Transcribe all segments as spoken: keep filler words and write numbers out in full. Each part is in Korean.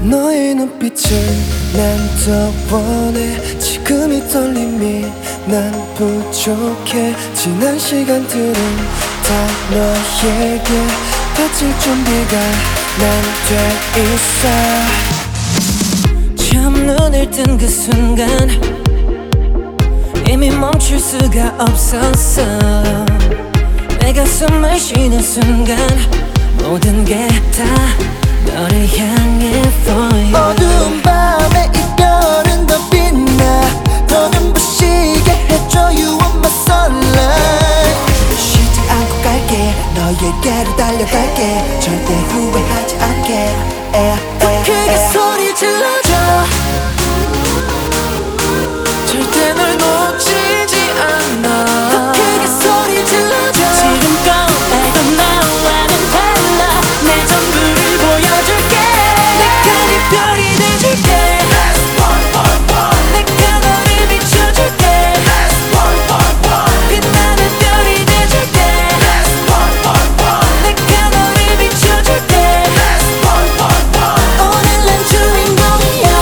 너의 눈빛을 난 더 원해. 지금 이 떨림이 난 부족해. 지난 시간들은 다 너에게 바칠 준비가 난 돼 있어. 처음 눈을 뜬 그 순간 이미 멈출 수가 없었어. 내가 숨을 쉬는 순간 모든 게 다 너를 향해 보여. 어두운 밤에 이 별은 더 빛나. 더 눈부시게 해줘. You are my sunlight. 쉬지 않고 갈게. 너에게로 달려갈게. 절대 후회하지 않게. 에, 더 에, 크게 에. 소리 질러줘. 절대 널 놓치지 않아. 더 크게 소리 질러줘. 지금껏 알던 나와는 달라. 내 전부를 보여줄게. 내가 네 별이 돼줄게. 내가 너를 비춰줄게. 빛나는 별이 돼줄게. 내가 너를 비춰줄게. 오늘 난 주인공이야.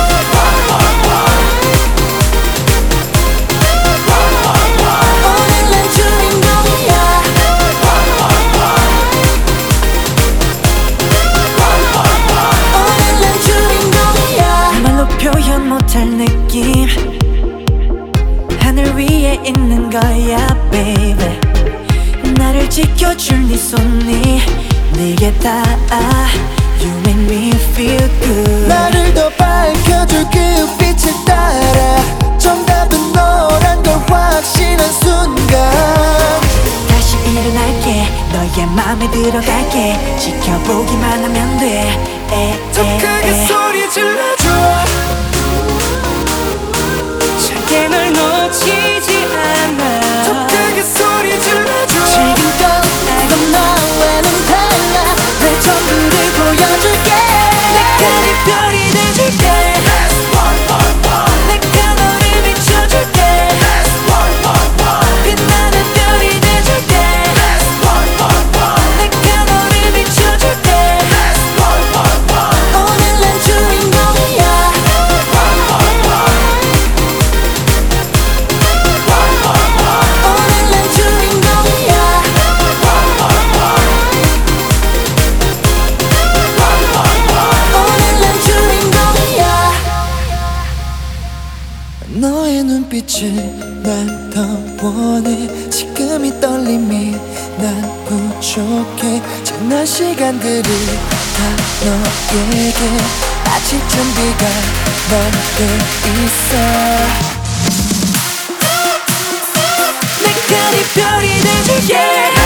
오늘 난 주인공이야. 오늘 난 주인공이야. 말로 표현 못할 느낌. 하늘 위에 있는 거야 baby. 나를 지켜줄 네 손이 네게 닿아. You make me feel good. 나를 더 밝혀줄 그 빛을 따라. 정답은 너란 걸 확신한 순간 다시 일어날게. 너의 맘에 들어갈게. 지켜보기만 하면 돼. 에, 더 에, 크게 에. 소리 질러줘. 절대 널 놓치지 않아. 더 크게 소리 질러줘. 지금껏 알던 너와는 달라. 내 전부를 보여줄게. 내가 네 별이 돼줄게. 내가 너를 비춰줄게. 빛나는 별이 돼줄게. 내가 너를 비춰줄게. 오늘 난 주인공이야. 오늘 난 주인공이야. 오늘 난 주인공이야. 너의 눈빛을 난 더 원해. 지금 이 떨림이 난 부족해. 지난 시간들이 다 너에게 바칠 준비가 난 돼 있어. 내가 네 별이 돼줄게.